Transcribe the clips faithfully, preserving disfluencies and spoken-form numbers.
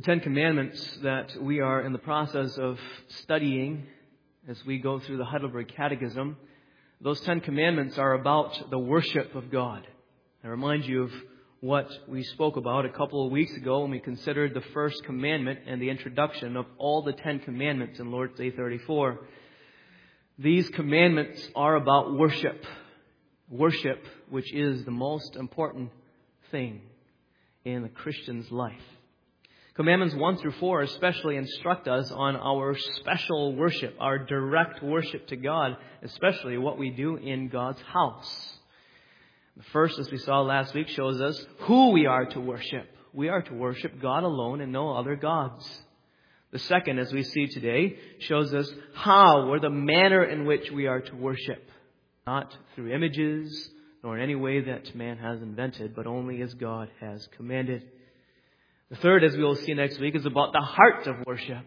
Ten Commandments that we are in the process of studying as we go through the Heidelberg Catechism, those Ten Commandments are about the worship of God. I remind you of what we spoke about a couple of weeks ago when we considered the first commandment and the introduction of all the Ten Commandments in Lord's Day thirty-four. These commandments are about worship. Worship, which is the most important thing in the Christian's life. Commandments one through four especially instruct us on our special worship, our direct worship to God, especially what we do in God's house. The first, as we saw last week, shows us who we are to worship. We are to worship God alone and no other gods. The second, as we see today, shows us how or the manner in which we are to worship. Not through images, nor in any way that man has invented, but only as God has commanded. The third, as we will see next week, is about the heart of worship.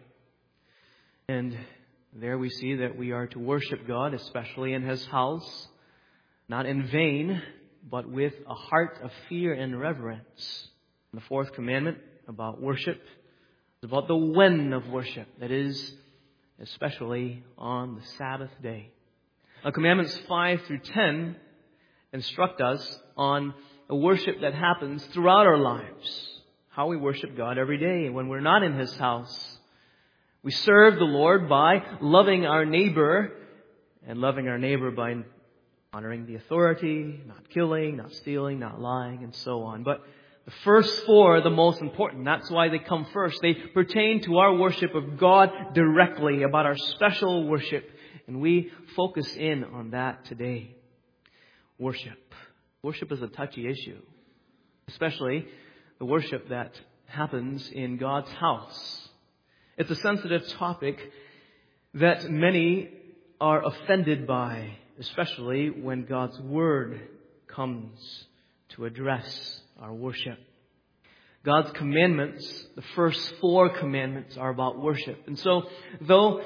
And there we see that we are to worship God, especially in His house, not in vain, but with a heart of fear and reverence. And the fourth commandment about worship is about the when of worship, that is, especially on the Sabbath day. Now, commandments five through ten instruct us on a worship that happens throughout our lives. How we worship God every day when we're not in His house. We serve the Lord by loving our neighbor, and loving our neighbor by honoring the authority, not killing, not stealing, not lying, and so on. But the first four are the most important. That's why they come first. They pertain to our worship of God directly, about our special worship. And we focus in on that today. Worship. Worship is a touchy issue, especially the worship that happens in God's house. It's a sensitive topic that many are offended by, especially when God's Word comes to address our worship. God's commandments, the first four commandments, are about worship. And so, though,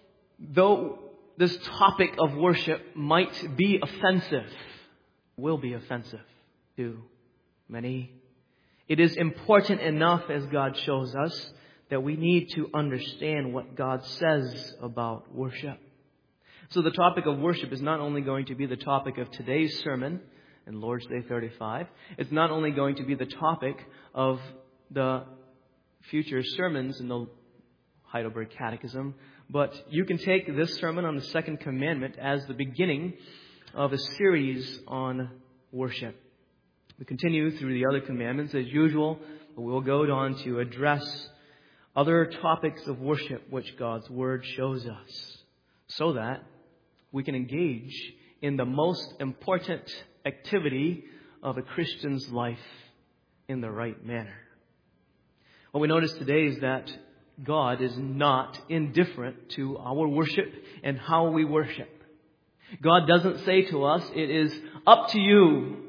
though this topic of worship might be offensive, will be offensive to many, it is important enough, as God shows us, that we need to understand what God says about worship. So the topic of worship is not only going to be the topic of today's sermon in Lord's Day thirty-five. It's not only going to be the topic of the future sermons in the Heidelberg Catechism, but you can take this sermon on the second commandment as the beginning of a series on worship. We continue through the other commandments as usual, but we'll go on to address other topics of worship which God's Word shows us, so that we can engage in the most important activity of a Christian's life in the right manner. What we notice today is that God is not indifferent to our worship and how we worship. God doesn't say to us, it is up to you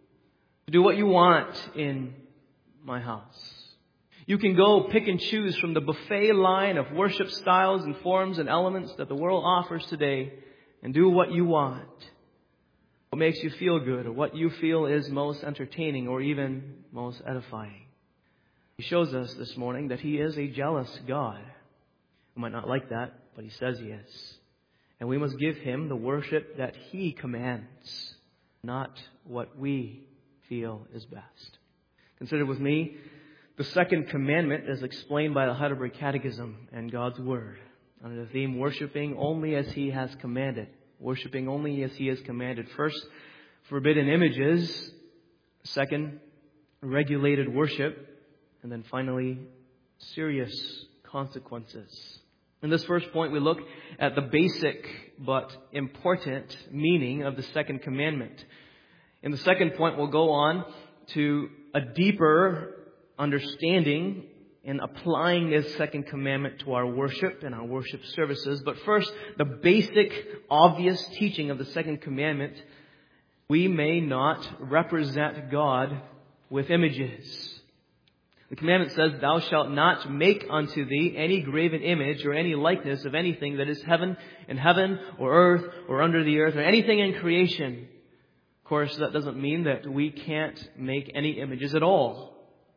to do what you want in my house. You can go pick and choose from the buffet line of worship styles and forms and elements that the world offers today and do what you want. What makes you feel good, or what you feel is most entertaining or even most edifying. He shows us this morning that He is a jealous God. We might not like that, but He says He is. And we must give Him the worship that He commands, not what we feel is best. Consider with me the second commandment as explained by the Heidelberg Catechism and God's Word under the theme, worshiping only as He has commanded. Worshiping only as He has commanded. First, forbidden images. Second, regulated worship. And then finally, serious consequences. In this first point, we look at the basic but important meaning of the second commandment. In the second point, we'll go on to a deeper understanding in applying this second commandment to our worship and our worship services. But first, the basic, obvious teaching of the second commandment: we may not represent God with images. The commandment says, thou shalt not make unto thee any graven image or any likeness of anything that is heaven in heaven or earth or under the earth or anything in creation. Of course, that doesn't mean that we can't make any images at all.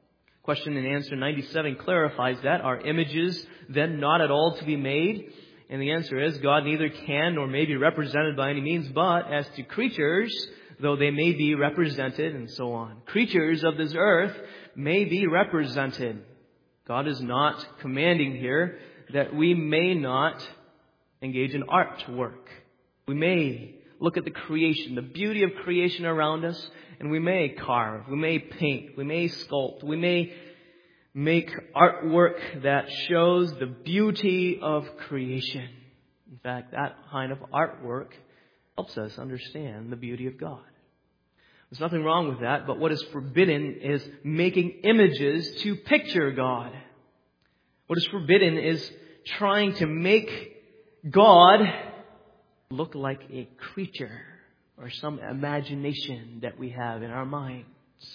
Question and answer ninety-seven clarifies that. Are images then not at all to be made? And the answer is, God neither can nor may be represented by any means, but as to creatures, though they may be represented, and so on. Creatures of this earth may be represented. God is not commanding here that we may not engage in artwork. We may look at the creation, the beauty of creation around us, and we may carve, we may paint, we may sculpt, we may make artwork that shows the beauty of creation. In fact, that kind of artwork helps us understand the beauty of God. There's nothing wrong with that, but what is forbidden is making images to picture God. What is forbidden is trying to make God look like a creature or some imagination that we have in our minds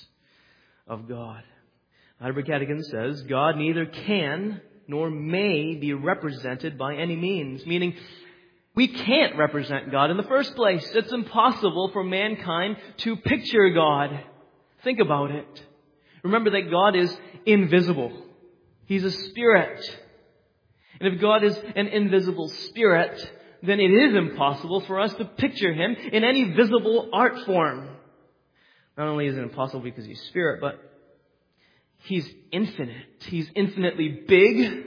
of God. Heidelberg Catechism says, God neither can nor may be represented by any means. Meaning, we can't represent God in the first place. It's impossible for mankind to picture God. Think about it. Remember that God is invisible. He's a spirit. And if God is an invisible spirit, then it is impossible for us to picture Him in any visible art form. Not only is it impossible because He's spirit, but He's infinite. He's infinitely big.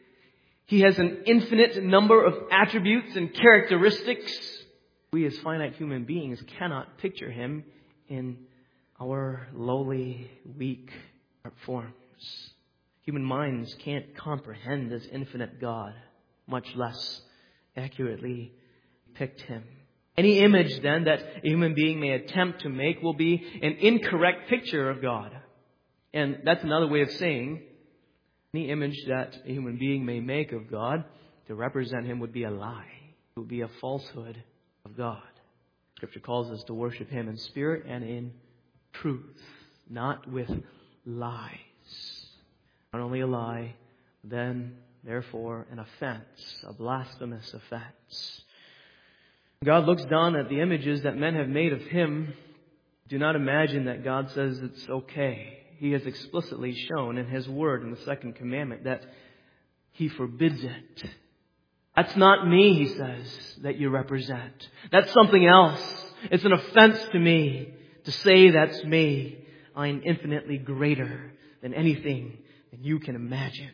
He has an infinite number of attributes and characteristics. We as finite human beings cannot picture Him in our lowly, weak art forms. Human minds can't comprehend this infinite God, much less accurately depict Him. Any image, then, that a human being may attempt to make will be an incorrect picture of God. And that's another way of saying any image that a human being may make of God to represent Him would be a lie. It would be a falsehood of God. Scripture calls us to worship Him in spirit and in truth, not with lies. Not only a lie, then, therefore, an offense, a blasphemous offense. God looks down at the images that men have made of Him. Do not imagine that God says it's okay. He has explicitly shown in His Word in the second commandment that He forbids it. That's not me, He says, that you represent. That's something else. It's an offense to me to say that's me. I am infinitely greater than anything that you can imagine.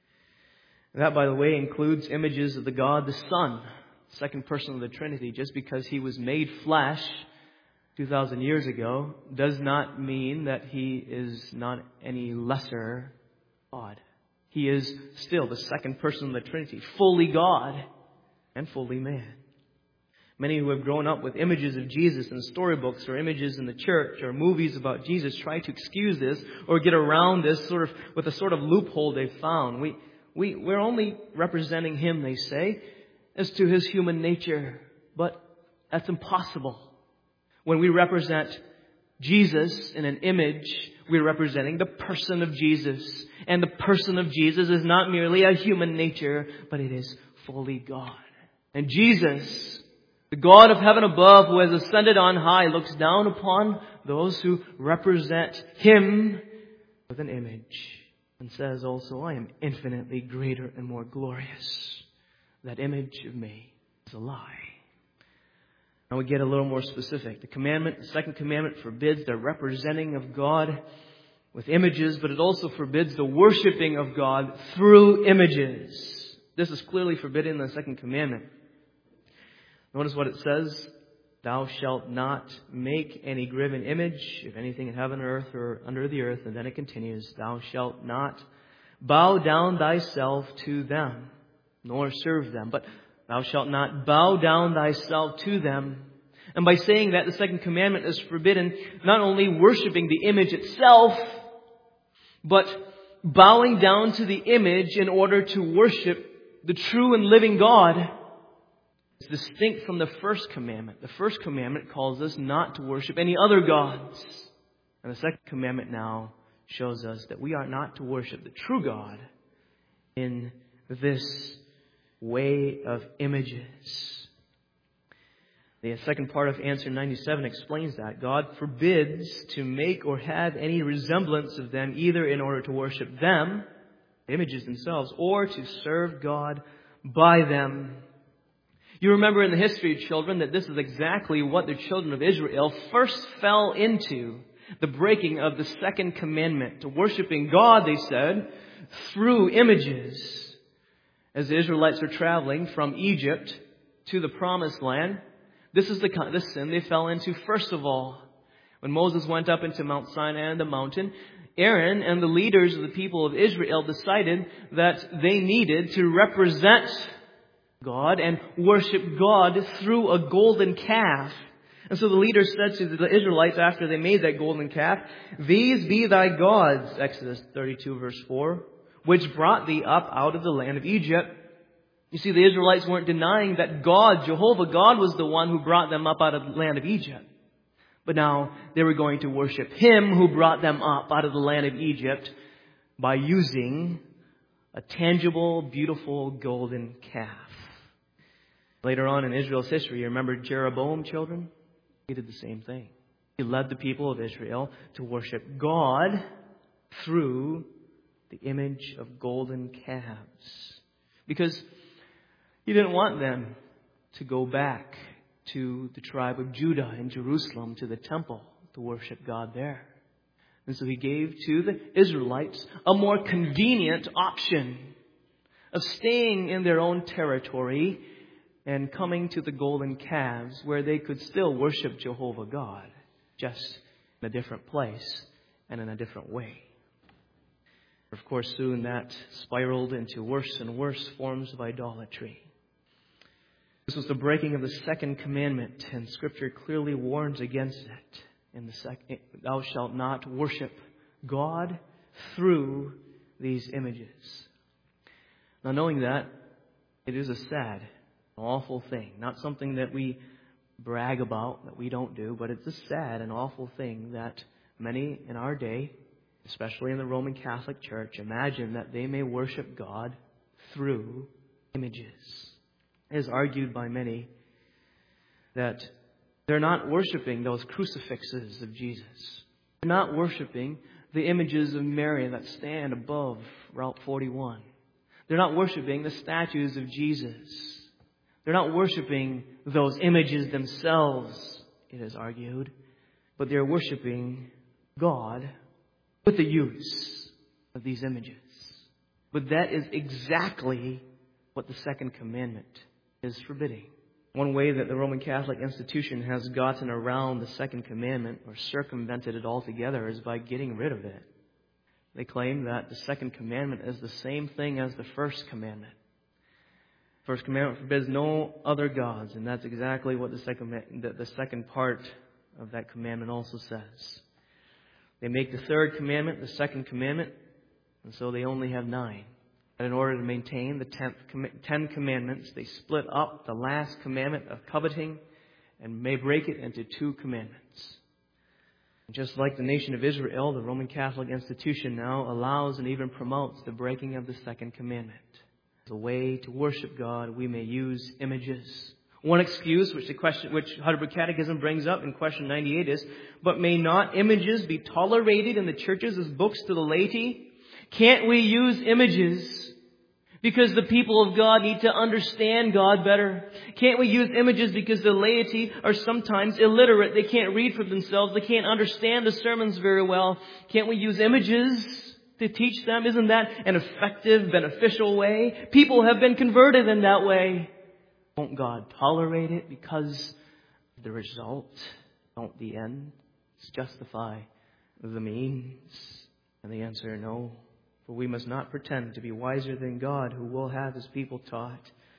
That, by the way, includes images of the God, the Son, second person of the Trinity. Just because He was made flesh two thousand years ago does not mean that He is not any lesser God. He is still the second person of the Trinity, fully God and fully man. Many who have grown up with images of Jesus in storybooks or images in the church or movies about Jesus try to excuse this or get around this sort of with a sort of loophole they've found. We, we, we're only representing Him, they say, as to His human nature. But that's impossible. When we represent Jesus in an image, we're representing the person of Jesus. And the person of Jesus is not merely a human nature, but it is fully God. And Jesus, the God of heaven above, who has ascended on high, looks down upon those who represent Him with an image and says also, I am infinitely greater and more glorious. That image of me is a lie. Now we get a little more specific. The commandment, the second commandment forbids the representing of God with images, but it also forbids the worshiping of God through images. This is clearly forbidden in the second commandment. Notice what it says. Thou shalt not make any graven image of anything in heaven, earth, or under the earth. And then it continues. Thou shalt not bow down thyself to them, nor serve them. But thou shalt not bow down thyself to them. And by saying that, the second commandment is forbidden not only worshiping the image itself, but bowing down to the image in order to worship the true and living God. It's distinct from the first commandment. The first commandment calls us not to worship any other gods. And the second commandment now shows us that we are not to worship the true God in this way of images. The second part of answer ninety-seven explains that. God forbids to make or have any resemblance of them, either in order to worship them, the images themselves, or to serve God by them. You remember in the history, children, that this is exactly what the children of Israel first fell into. The breaking of the second commandment. To worshiping God, they said, through images. As the Israelites were traveling from Egypt to the Promised Land, this is the kind of sin they fell into first of all. When Moses went up into Mount Sinai and the mountain, Aaron and the leaders of the people of Israel decided that they needed to represent God and worship God through a golden calf. And so the leaders said to the Israelites after they made that golden calf, "These be thy gods," Exodus thirty-two verse four, "which brought thee up out of the land of Egypt." You see, the Israelites weren't denying that God, Jehovah God, was the one who brought them up out of the land of Egypt. But now they were going to worship Him who brought them up out of the land of Egypt by using a tangible, beautiful golden calf. Later on in Israel's history, you remember Jeroboam, children? He did the same thing. He led the people of Israel to worship God through the image of golden calves. Because He didn't want them to go back to the tribe of Judah in Jerusalem, to the temple, to worship God there. And so He gave to the Israelites a more convenient option of staying in their own territory and coming to the golden calves where they could still worship Jehovah God, just in a different place and in a different way. Of course, soon that spiraled into worse and worse forms of idolatry. This was the breaking of the second commandment, and Scripture clearly warns against it. In the second, thou shalt not worship God through these images. Now, knowing that, it is a sad, awful thing. Not something that we brag about, that we don't do, but it's a sad and awful thing that many in our day, especially in the Roman Catholic Church, imagine that they may worship God through images. It is argued by many that they're not worshiping those crucifixes of Jesus. They're not worshiping the images of Mary that stand above Route forty-one. They're not worshiping the statues of Jesus. They're not worshiping those images themselves, it is argued, but they're worshiping God with the use of these images. But that is exactly what the second commandment is forbidding. One way that the Roman Catholic institution has gotten around the second commandment or circumvented it altogether is by getting rid of it. They claim that the second commandment is the same thing as the first commandment. First commandment forbids no other gods, and that's exactly what the second the second part of that commandment also says. They make the third commandment the second commandment, and so they only have nine. And in order to maintain the tenth, ten commandments, they split up the last commandment of coveting and may break it into two commandments. And just like the nation of Israel, the Roman Catholic institution now allows and even promotes the breaking of the second commandment. As a way to worship God, we may use images. One excuse which the question, which Heidelberg Catechism brings up in question ninety-eight is, but may not images be tolerated in the churches as books to the laity? Can't we use images because the people of God need to understand God better? Can't we use images because the laity are sometimes illiterate? They can't read for themselves. They can't understand the sermons very well. Can't we use images to teach them? Isn't that an effective, beneficial way? People have been converted in that way. Won't God tolerate it because the result, don't the ends justify the means? And the answer, no. For we must not pretend to be wiser than God, who will have His people taught,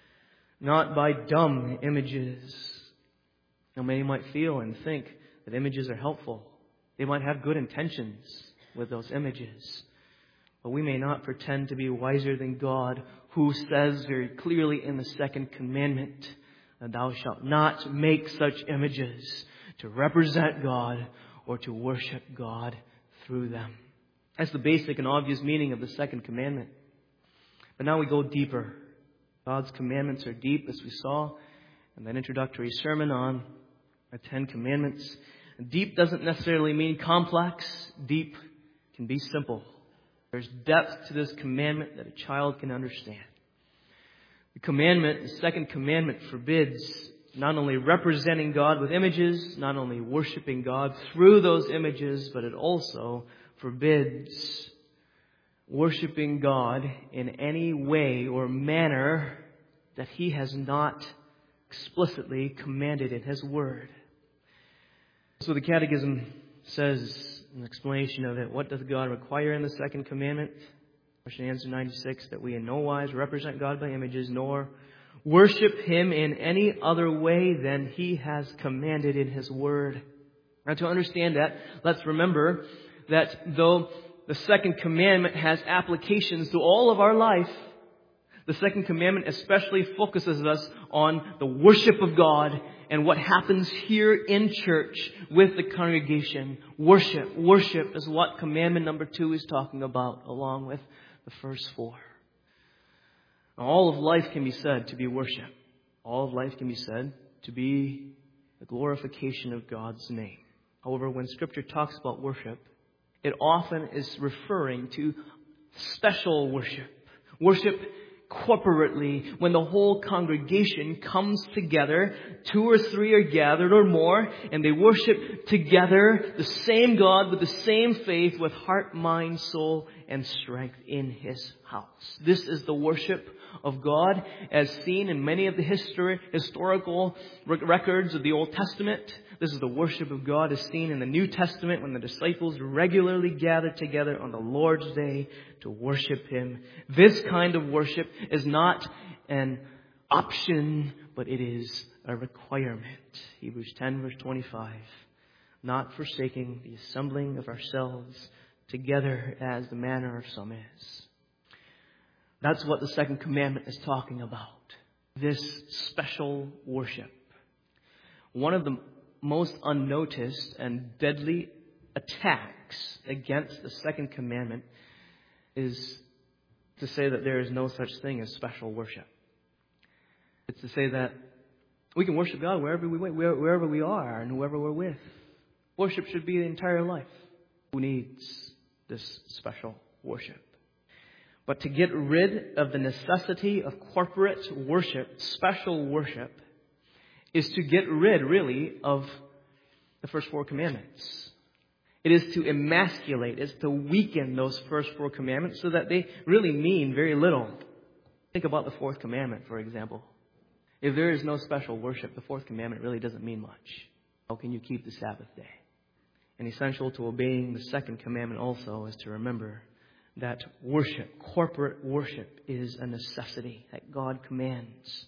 not by dumb images. Now, many might feel and think that images are helpful. They might have good intentions with those images. But we may not pretend to be wiser than God, who says very clearly in the second commandment, that thou shalt not make such images to represent God or to worship God through them. That's the basic and obvious meaning of the second commandment. But now we go deeper. God's commandments are deep, as we saw, and that introductory sermon on the Ten Commandments. Deep doesn't necessarily mean complex. Deep can be simple. There's depth to this commandment that a child can understand. The commandment, the second commandment, forbids not only representing God with images, not only worshiping God through those images, but it also forbids worshiping God in any way or manner that He has not explicitly commanded in His Word. So the Catechism says, an explanation of it, what does God require in the second commandment? Question answer ninety-six, that we in no wise represent God by images, nor worship Him in any other way than He has commanded in His Word. Now, to understand that, let's remember that though the second commandment has applications to all of our life, the second commandment especially focuses us on the worship of God and what happens here in church with the congregation. Worship. Worship is what commandment number two is talking about, along with the first four. Now, all of life can be said to be worship. All of life can be said to be the glorification of God's name. However, when Scripture talks about worship, it often is referring to special worship. Worship corporately, when the whole congregation comes together, two or three are gathered or more, and they worship together the same God with the same faith, with heart, mind, soul, and strength in His house. This is the worship of God as seen in many of the history, historical records of the Old Testament. This is the worship of God as seen in the New Testament when the disciples regularly gathered together on the Lord's Day to worship Him. This kind of worship is not an option, but it is a requirement. Hebrews ten verse twenty-five. Not forsaking the assembling of ourselves together as the manner of some is. That's what the second commandment is talking about. This special worship. One of the most unnoticed and deadly attacks against the second commandment is to say that there is no such thing as special worship. It's to say that we can worship God wherever we wherever we are and whoever we're with. Worship should be the entire life. Who needs this special worship? But to get rid of the necessity of corporate worship, special worship, is to get rid, really, of the first four commandments. It is to emasculate, it's to weaken those first four commandments so that they really mean very little. Think about the fourth commandment, for example. If there is no special worship, the fourth commandment really doesn't mean much. How can you keep the Sabbath day? And essential to obeying the second commandment also is to remember that worship, corporate worship, is a necessity that God commands.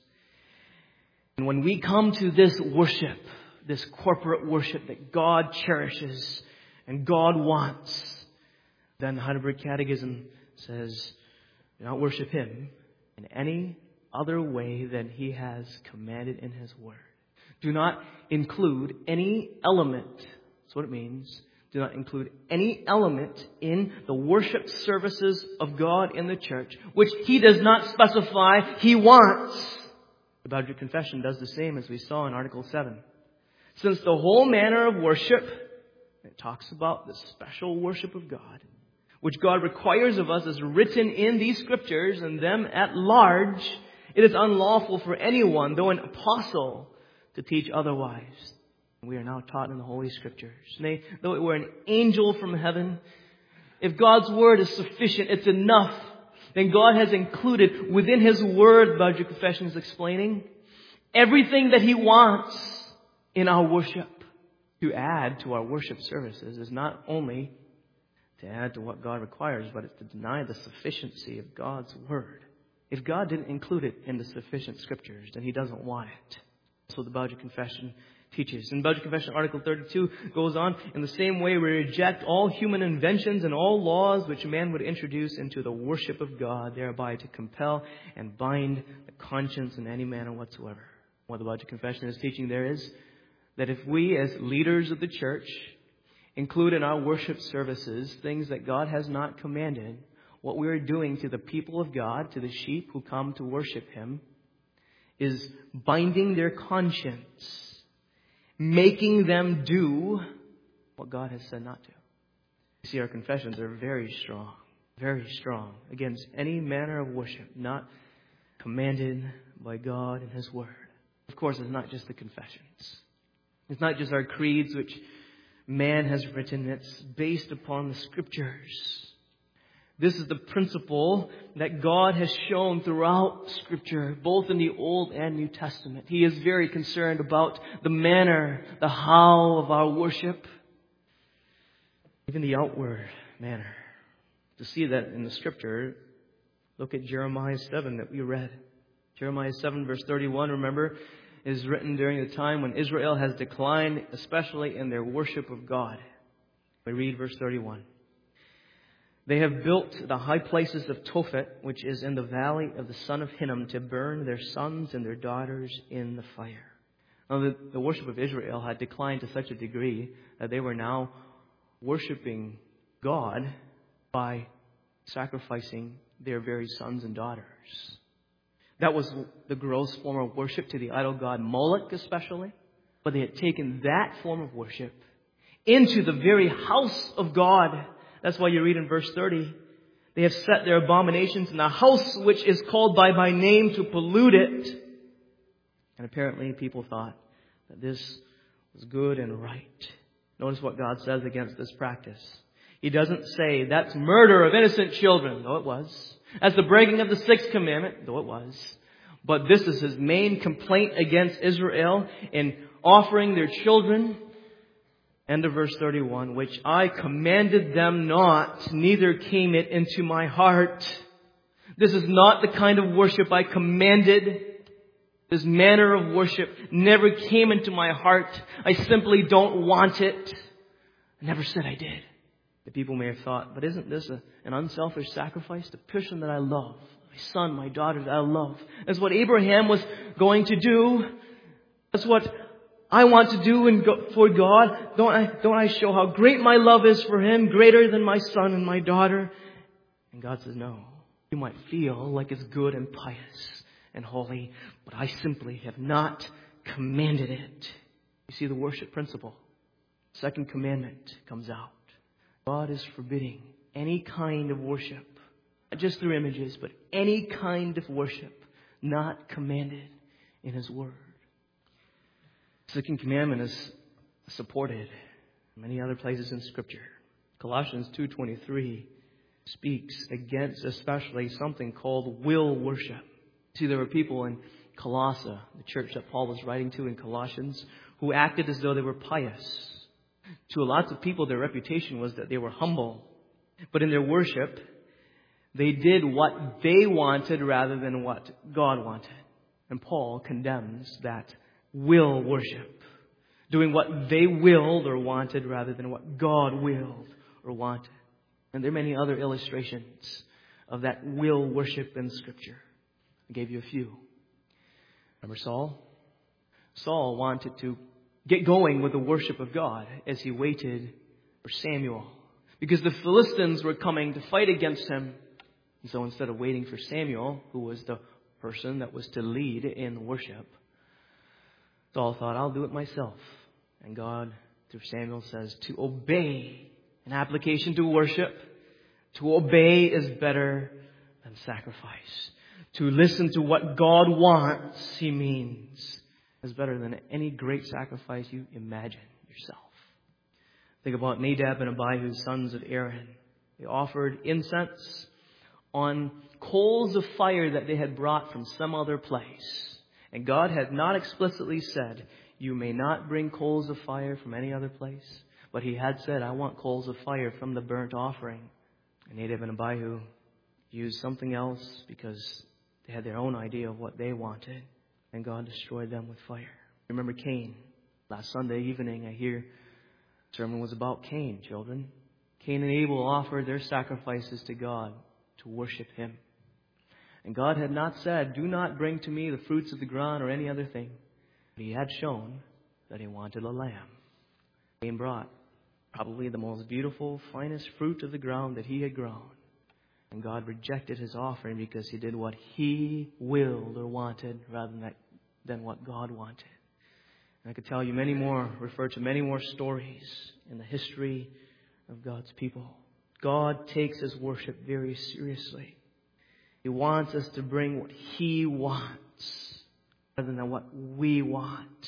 And when we come to this worship, this corporate worship that God cherishes and God wants, then the Heidelberg Catechism says, do not worship Him in any other way than He has commanded in His Word. Do not include any element. That's what it means. Do not include any element in the worship services of God in the church, which He does not specify He wants. The Belgic Confession does the same, as we saw in Article seven. Since the whole manner of worship, it talks about the special worship of God, which God requires of us, is written in these Scriptures and them at large, it is unlawful for anyone, though an apostle, to teach otherwise. We are now taught in the Holy Scriptures. Nay, though it were an angel from heaven, if God's Word is sufficient, it's enough, then God has included within His Word, the Belgic Confession is explaining, everything that He wants in our worship. To add to our worship services is not only to add to what God requires, but it's to deny the sufficiency of God's Word. If God didn't include it in the sufficient Scriptures, then He doesn't want it. So the Belgic Confession teaches. And Belgic Confession Article thirty-two goes on, in the same way we reject all human inventions and all laws which man would introduce into the worship of God, thereby to compel and bind the conscience in any manner whatsoever. What the Belgic Confession is teaching there is that if we as leaders of the church include in our worship services things that God has not commanded, what we are doing to the people of God, to the sheep who come to worship Him, is binding their conscience, making them do what God has said not to. You see, our confessions are very strong, very strong against any manner of worship not commanded by God and His Word. Of course, it's not just the confessions. It's not just our creeds, which man has written. It's based upon the Scriptures. This is the principle that God has shown throughout Scripture, both in the Old and New Testament. He is very concerned about the manner, the how of our worship, even the outward manner. To see that in the Scripture, look at Jeremiah seven that we read. Jeremiah seven verse thirty-one, remember, is written during the time when Israel has declined, especially in their worship of God. We read verse thirty-one. They have built the high places of Tophet, which is in the valley of the son of Hinnom, to burn their sons and their daughters in the fire. Now, the, the worship of Israel had declined to such a degree that they were now worshiping God by sacrificing their very sons and daughters. That was the gross form of worship to the idol god Moloch especially. But they had taken that form of worship into the very house of God. That's why you read in verse thirty, they have set their abominations in the house which is called by my name to pollute it. And apparently people thought that this was good and right. Notice what God says against this practice. He doesn't say that's murder of innocent children, though it was. That's the breaking of the sixth commandment, though it was. But this is His main complaint against Israel in offering their children. End of verse thirty-one, which I commanded them not, neither came it into my heart. This is not the kind of worship I commanded. This manner of worship never came into my heart. I simply don't want it. I never said I did. The people may have thought, but isn't this a, an unselfish sacrifice? The person that I love, my son, my daughter that I love. That's what Abraham was going to do. That's what I want to do in go, for God. Don't I, don't I show how great my love is for Him, greater than my son and my daughter? And God says, no. You might feel like it's good and pious and holy, but I simply have not commanded it. You see the worship principle. Second commandment comes out. God is forbidding any kind of worship, not just through images, but any kind of worship not commanded in His Word. The second commandment is supported in many other places in Scripture. Colossians two twenty-three speaks against especially something called will worship. See, there were people in Colossae, the church that Paul was writing to in Colossians, who acted as though they were pious. To lots of people, their reputation was that they were humble. But in their worship, they did what they wanted rather than what God wanted. And Paul condemns that will worship. Doing what they willed or wanted rather than what God willed or wanted. And there are many other illustrations of that will worship in Scripture. I gave you a few. Remember Saul? Saul wanted to get going with the worship of God as he waited for Samuel. Because the Philistines were coming to fight against him. And so instead of waiting for Samuel, who was the person that was to lead in worship, Saul thought, I'll do it myself. And God, through Samuel, says to obey, an application to worship. To obey is better than sacrifice. To listen to what God wants, He means, is better than any great sacrifice you imagine yourself. Think about Nadab and Abihu, sons of Aaron. They offered incense on coals of fire that they had brought from some other place. And God had not explicitly said, you may not bring coals of fire from any other place. But He had said, I want coals of fire from the burnt offering. And Nadab and Abihu used something else because they had their own idea of what they wanted. And God destroyed them with fire. Remember Cain. Last Sunday evening, I hear the sermon was about Cain, children. Cain and Abel offered their sacrifices to God to worship Him. And God had not said, do not bring to me the fruits of the ground or any other thing. But He had shown that He wanted a lamb. Cain brought probably the most beautiful, finest fruit of the ground that he had grown. And God rejected his offering because he did what he willed or wanted rather than than what God wanted. And I could tell you many more, refer to many more stories in the history of God's people. God takes His worship very seriously. He wants us to bring what He wants rather than what we want.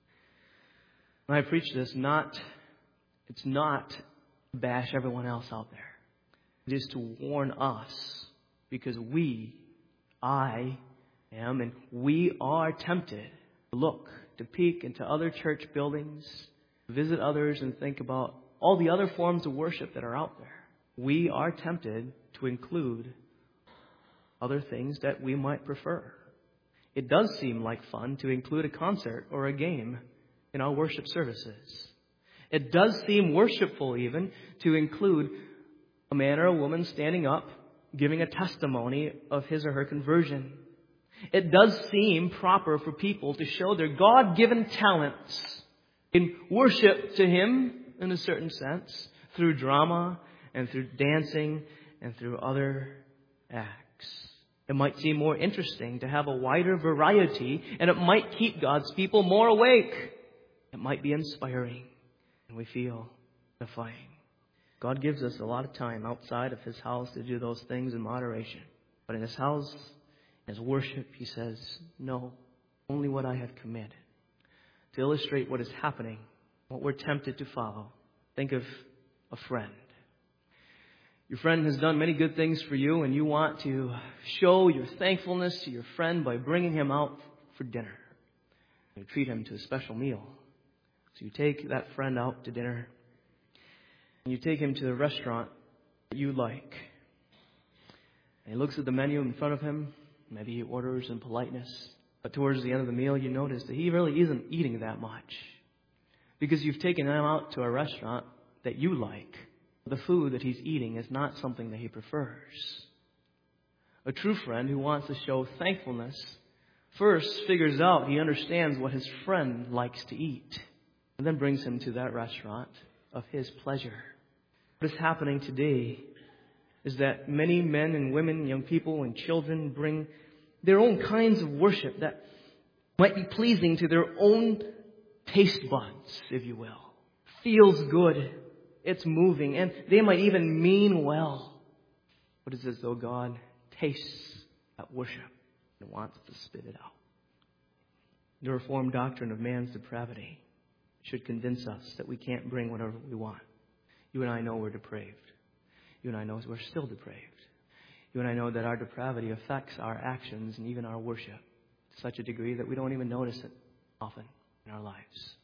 When I preach this, not it's not to bash everyone else out there. It is to warn us, because we, I am, and we are tempted to look, to peek into other church buildings, visit others, and think about all the other forms of worship that are out there. We are tempted to include other things that we might prefer. It does seem like fun to include a concert or a game in our worship services. It does seem worshipful even to include a man or a woman standing up, giving a testimony of his or her conversion. It does seem proper for people to show their God-given talents in worship to Him, in a certain sense, through drama and through dancing and through other acts. It might seem more interesting to have a wider variety, and it might keep God's people more awake. It might be inspiring, and we feel edifying. God gives us a lot of time outside of His house to do those things in moderation. But in His house, in His worship, He says, no, only what I have commanded. To illustrate what is happening, what we're tempted to follow, think of a friend. Your friend has done many good things for you, and you want to show your thankfulness to your friend by bringing him out for dinner. You treat him to a special meal. So you take that friend out to dinner, and you take him to a restaurant that you like. And he looks at the menu in front of him. Maybe he orders in politeness. But towards the end of the meal, you notice that he really isn't eating that much. Because you've taken him out to a restaurant that you like. The food that he's eating is not something that he prefers. A true friend who wants to show thankfulness first figures out, he understands what his friend likes to eat, and then brings him to that restaurant of his pleasure. What is happening today is that many men and women, young people and children bring their own kinds of worship that might be pleasing to their own taste buds, if you will. Feels good. It's moving, and they might even mean well. But it's as though God tastes that worship and wants to spit it out. The Reformed doctrine of man's depravity should convince us that we can't bring whatever we want. You and I know we're depraved. You and I know we're still depraved. You and I know that our depravity affects our actions and even our worship to such a degree that we don't even notice it often in our lives.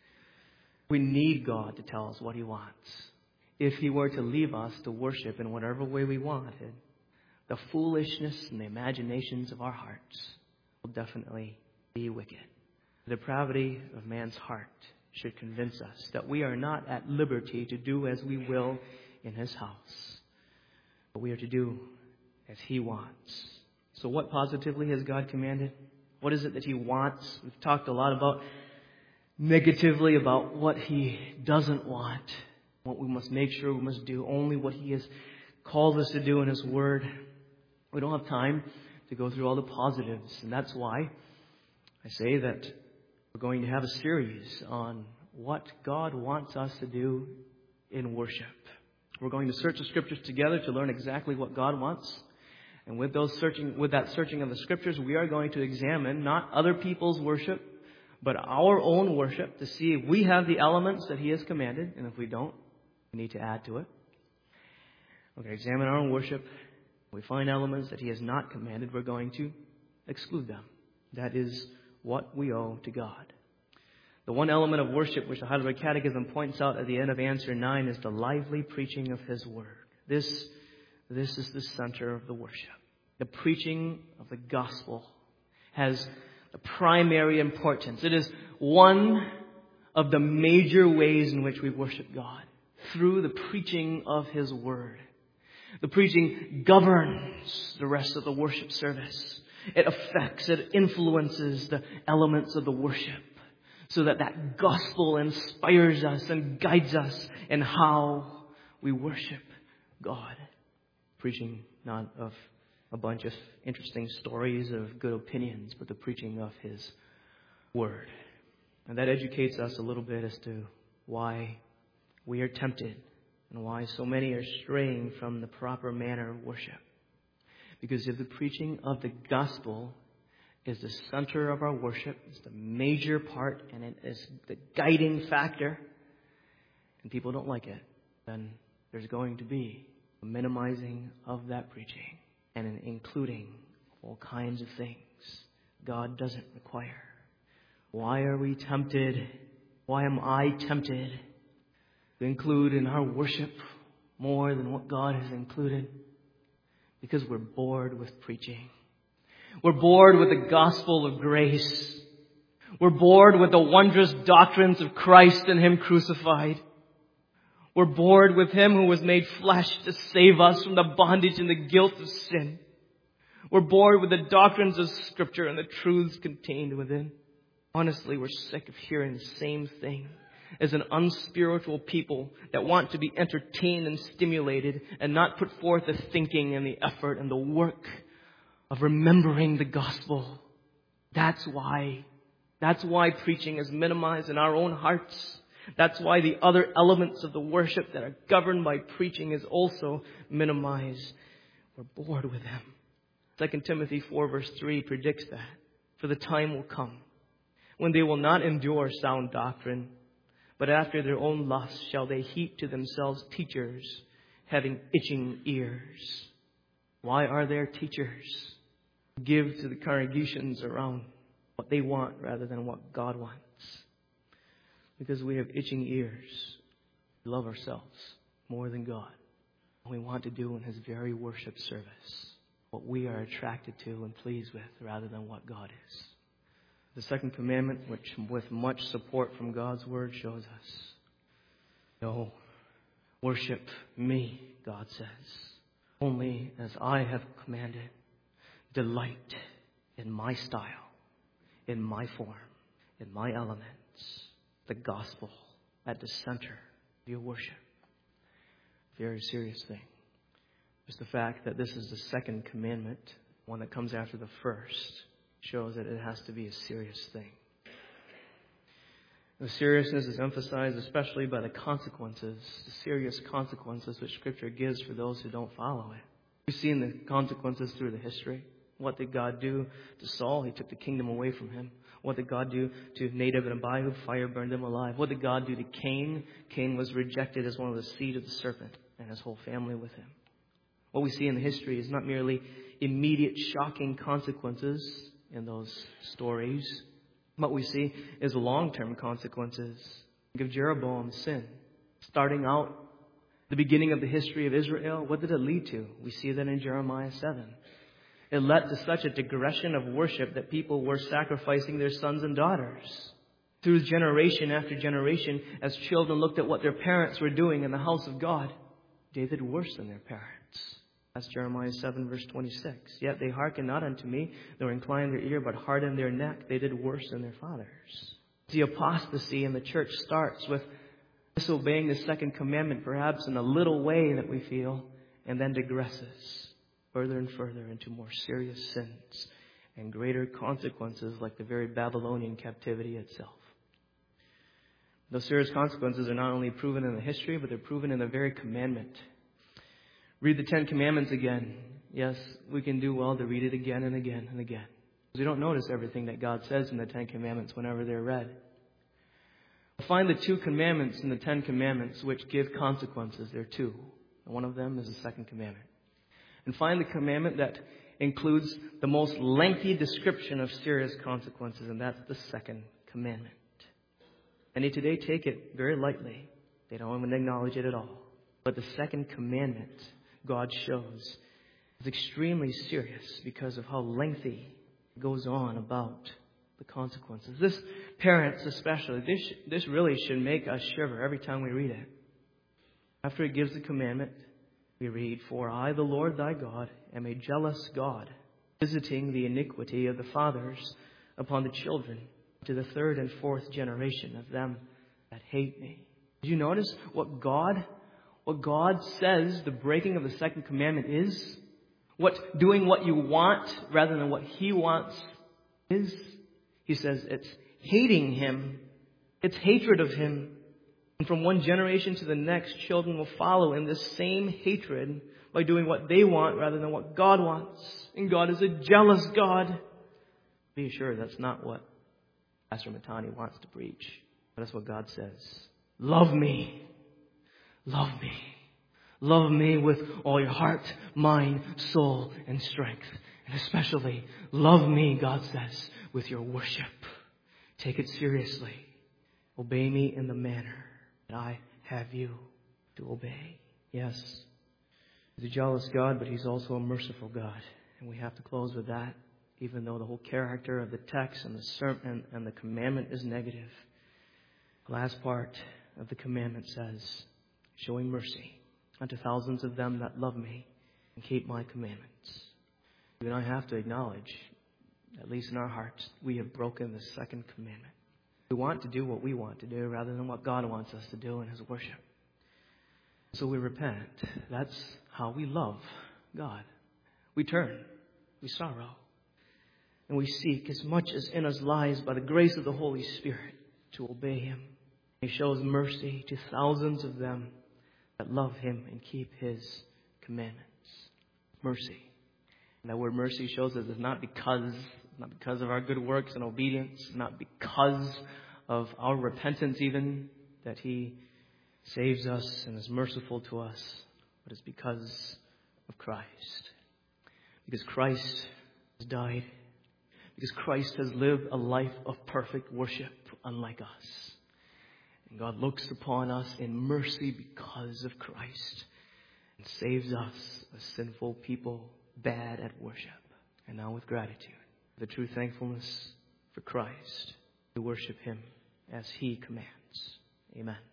We need God to tell us what He wants. If He were to leave us to worship in whatever way we wanted, the foolishness and the imaginations of our hearts will definitely be wicked. The depravity of man's heart should convince us that we are not at liberty to do as we will in His house, but we are to do as He wants. So what positively has God commanded? What is it that He wants? We've talked a lot about negatively about what He doesn't want, what we must make sure we must do, only what He has called us to do in His Word. We don't have time to go through all the positives, and that's why I say that we're going to have a series on what God wants us to do in worship. We're going to search the Scriptures together to learn exactly what God wants. And with those searching, with that searching of the Scriptures, we are going to examine not other people's worship, but our own worship to see if we have the elements that He has commanded. And if we don't, we need to add to it. We're going to examine our own worship. If we find elements that He has not commanded, we're going to exclude them. That is what we owe to God. The one element of worship which the Heidelberg Catechism points out at the end of answer nine is the lively preaching of His Word. This, this is the center of the worship. The preaching of the gospel has the primary importance. It is one of the major ways in which we worship God, through the preaching of His Word. The preaching governs the rest of the worship service. It affects, it influences the elements of the worship so that that gospel inspires us and guides us in how we worship God. Preaching not of a bunch of interesting stories of good opinions, but the preaching of His Word. And that educates us a little bit as to why we are tempted and why so many are straying from the proper manner of worship. Because if the preaching of the gospel is the center of our worship, it's the major part, and it is the guiding factor, and people don't like it, then there's going to be a minimizing of that preaching and an including all kinds of things God doesn't require. Why are we tempted? Why am I tempted to include in our worship more than what God has included? Because we're bored with preaching. We're bored with the gospel of grace. We're bored with the wondrous doctrines of Christ and Him crucified. We're bored with Him who was made flesh to save us from the bondage and the guilt of sin. We're bored with the doctrines of Scripture and the truths contained within. Honestly, we're sick of hearing the same thing as an unspiritual people that want to be entertained and stimulated and not put forth the thinking and the effort and the work of remembering the gospel. That's why. That's why preaching is minimized in our own hearts. That's why the other elements of the worship that are governed by preaching is also minimized. We're bored with them. Second Timothy four verse three predicts that. For the time will come when they will not endure sound doctrine, but after their own lusts shall they heap to themselves teachers having itching ears. Why are there teachers? Give to the congregations around what they want rather than what God wants. Because we have itching ears. We love ourselves more than God. We want to do in His very worship service what we are attracted to and pleased with rather than what God is. The second commandment, which with much support from God's Word shows us, no, worship me, God says, only as I have commanded. Delight in my style, in my form, in my elements. The gospel at the center of your worship. Very serious thing. Just the fact that this is the second commandment, one that comes after the first, shows that it has to be a serious thing. The seriousness is emphasized especially by the consequences, the serious consequences which Scripture gives for those who don't follow it. We've seen the consequences through the history. What did God do to Saul? He took the kingdom away from him. What did God do to Nadab and Abihu? Fire burned them alive. What did God do to Cain? Cain was rejected as one of the seed of the serpent and his whole family with him. What we see in the history is not merely immediate shocking consequences in those stories. What we see is long-term consequences. Think of Jeroboam's sin. Starting out, the beginning of the history of Israel, what did it lead to? We see that in Jeremiah seven. It led to such a digression of worship that people were sacrificing their sons and daughters. Through generation after generation, as children looked at what their parents were doing in the house of God, they did worse than their parents. That's Jeremiah seven verse twenty-six. Yet they hearkened not unto me, nor inclined their ear, but hardened their neck. They did worse than their fathers. The apostasy in the church starts with disobeying the second commandment, perhaps in a little way that we feel, and then digresses further and further into more serious sins and greater consequences like the very Babylonian captivity itself. Those serious consequences are not only proven in the history, but they're proven in the very commandment. Read the Ten Commandments again. Yes, we can do well to read it again and again and again. Because we don't notice everything that God says in the Ten Commandments whenever they're read. Find the two commandments in the Ten Commandments which give consequences. There are two. And one of them is the second commandment. And find the commandment that includes the most lengthy description of serious consequences, and that's the second commandment. Many today take it very lightly. They don't even acknowledge it at all. But the second commandment, God shows, is extremely serious because of how lengthy it goes on about the consequences. This, parents especially, this, this really should make us shiver every time we read it. After it gives the commandment, we read, For I, the Lord thy God, am a jealous God, visiting the iniquity of the fathers upon the children, to the third and fourth generation of them that hate me. Did you notice what God, what God says the breaking of the second commandment is? What doing what you want rather than what He wants is? He says it's hating Him. It's hatred of Him. And from one generation to the next, children will follow in this same hatred by doing what they want rather than what God wants. And God is a jealous God. Be assured that's not what Pastor Matani wants to preach. But that's what God says. Love me. Love me. Love me with all your heart, mind, soul, and strength. And especially, love me, God says, with your worship. Take it seriously. Obey me in the manner that I have you to obey. Yes, He's a jealous God, but He's also a merciful God. And we have to close with that, even though the whole character of the text and the sermon and the commandment is negative. The last part of the commandment says, showing mercy unto thousands of them that love me and keep my commandments. You and I have to acknowledge, at least in our hearts, we have broken the second commandment. We want to do what we want to do rather than what God wants us to do in His worship. So we repent. That's how we love God. We turn. We sorrow. And we seek as much as in us lies by the grace of the Holy Spirit to obey Him. He shows mercy to thousands of them that love Him and keep His commandments. Mercy. And that word mercy shows us it's not because, not because of our good works and obedience, not because of our repentance even, that He saves us and is merciful to us, but it's because of Christ. Because Christ has died. Because Christ has lived a life of perfect worship unlike us. And God looks upon us in mercy because of Christ and saves us, a sinful people, bad at worship. And now with gratitude, the true thankfulness for Christ, we worship Him as He commands. Amen.